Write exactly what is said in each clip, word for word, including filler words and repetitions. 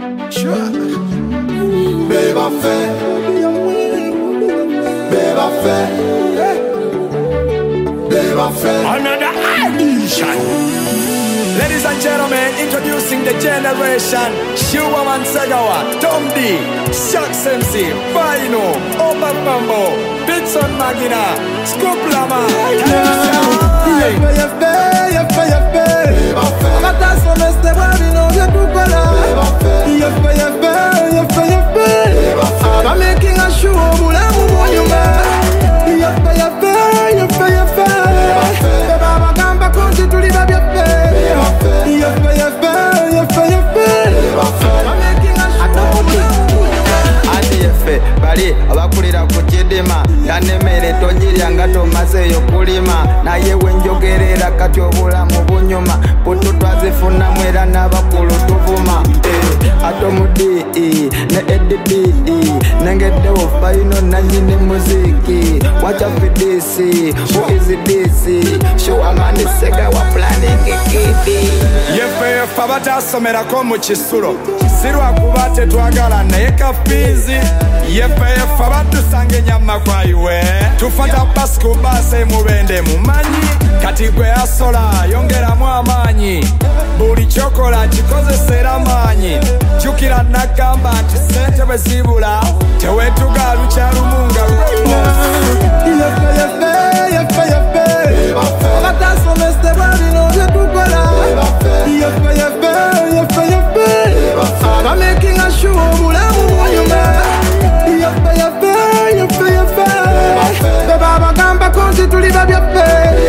Sure. Beba fait. Beba fait. Beba fait. Another edition. Ladies and gentlemen, introducing the generation. Shiwaman Segawa, Tom D, Shucks M C, Bino, Open Mambo, Bitson Magina, Scoop Lama. I'm making a show. Bali abakulira ku kidima yanemere tonjirya nga tomazeeyo kulima naye wenjogerera kati obulamu bunyuma putu twazifunamu era n'abakulu tuvuma ate omudi ne edidi nengeddewo Bino nanyini muziki wacha fidisi who is this show amani sega wa planning kidi yefe yefe abatasomerako mu kisulo sirwa kuba tetwagala naye kafizi yefe yefe abatusanga ennyama kwayiwe tufata basiku base mubende mumanyi kati gwe asola yongeramu amaanyi buli kyokola kikozesera amaanyi jjukira nagamba nti sente bwe zibula teweetuga lukyalumunga I'm making a show. Baba gamba konti tuliba byafe.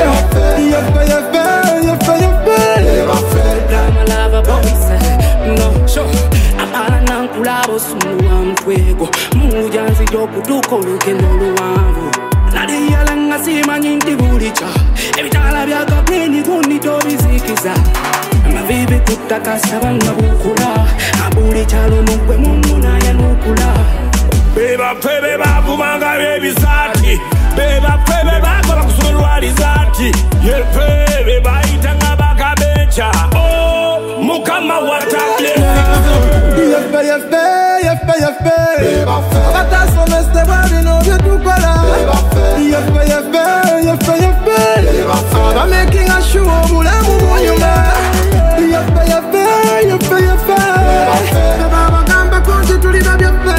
No show. Apana nankulabo sunu wa mtwego. Mungu janzi joku duko lukendo luwangu. Nadi yala ngasima nyinti bulicha. Ebitala bya kapeni kuni tobizikiza. Mavivi kutaka sabanga bukula. Abuli chalo mukwe mungu na ya nukula. Beba fe beba kumanga bebi zati. Beba fe beba kwa kusuruali zati. Yefe beba itanga baka becha. Oh, mukama watable. Yefe yefe yefe yefe. Bata someste babino vyetukola. Yefe yefe yefe yefe. I'm making a show. Bulamu bunyuma. Yefe yefe yefe yefe. Baba gamba konti tuliba byafe.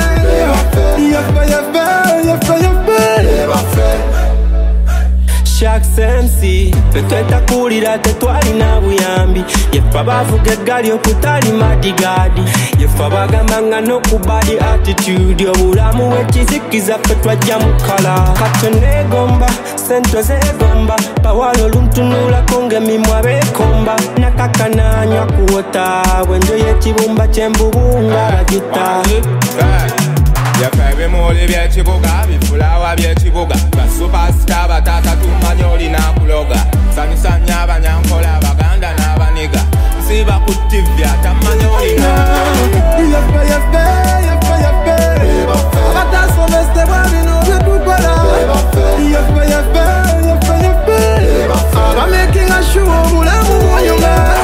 Shucks M C tetweta kulira tetwalina buyambi yefe abavuga eggali okutali madigadi yefe abagamba nga nokubadi attitude obulamu wekizikiza ffe twajja mu kala katonegomba sento zegomba bawala oluntunulako ng'emimwa beekomba nakakananywa kuwota bwenjo y'ekibumba kyembubunga bagita yefe bimuli by'ekibuga bifulawa by'ekibuga basupasita batata tumanye olina kuloga sanyusa nnyo abanyankola abaganda n'abaniga nsiba ku tivi atamanye olina yefe yefe yefe yefe abatasomeste babino byetukola yefe yefe yefe yefe I'm making a show. Bulamu bunyuma.